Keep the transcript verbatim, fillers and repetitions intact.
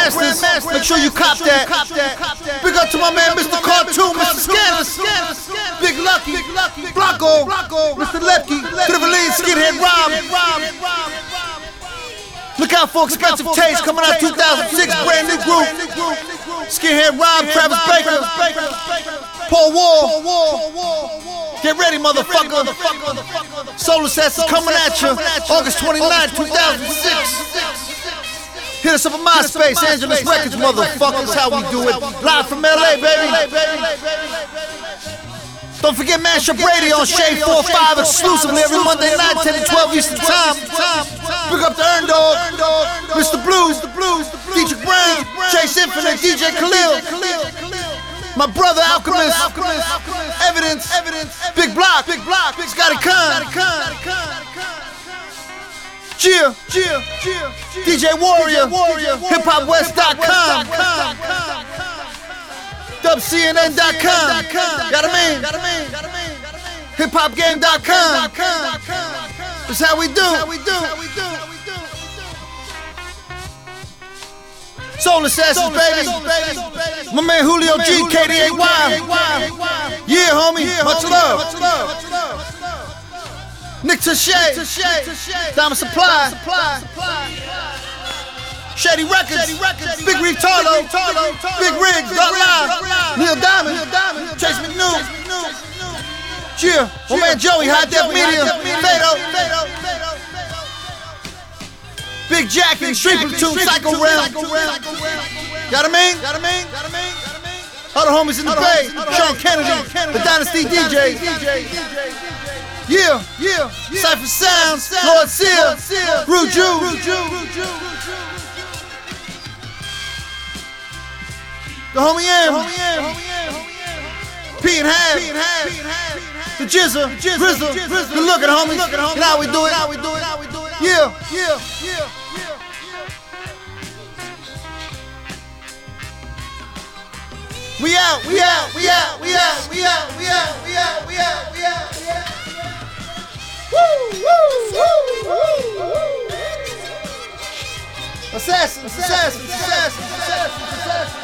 Grandmasters. Make sure you cop that. Big up to my man, Mister Cartoon, Mister Scandalous, Big Lucky, Blanco, Mister Lepke, to the Valise, Skinhead Rob. Look out for Expensive Taste coming out two thousand six, brand new group. Skinhead Rob, Travis Baker, Paul Wall. Get ready, motherfucker. Soul Assassins coming at you August twenty-ninth, two thousand six. Hit us up on MySpace, Angelus Records, motherfuckers. How we do it. Live from L A, baby. Don't forget Mashup Radio on Shade four five exclusively every Monday night, ten to twelve Eastern Time. Big up the Earn Dog, Mister Blues, D J Brown, Chase Infinite, D J Khalil. My brother Alchemist, Evidence, Big Block, Scotty Khan, Gia, D J Warrior, hip hop west dot com, dub C N N dot com, got a mean, hip hop game dot com. That's how we do. Soul Assassins, baby. My man Julio G, K D A Y. Yeah, homie. Much love. Nick Touche, Diamond Supply, Shady Records, Big Reef Tarlo, Big Riggs, Dot Live, Neil Diamond, Chase McNew. Yeah, my man Joey, High Def Media, Fado. Big Jack and Street Platoon, Psycho Realm. Got a mean? All the homies in the Bay, Sean Kennedy, the Dynasty D J. Yeah, yeah. Cypher Sounds, Lord Seal, Ruju. The homie M. P and Half. The Jizza, Grizzle. Good looking, homies. You know how we do it. Yeah, yeah, yeah. We out, we out, we out, we out, we out, we out, we out, we out, we out, we out. Woo, woo, woo, woo, woo. Assassins, assassins, assassins, assassins, assassins.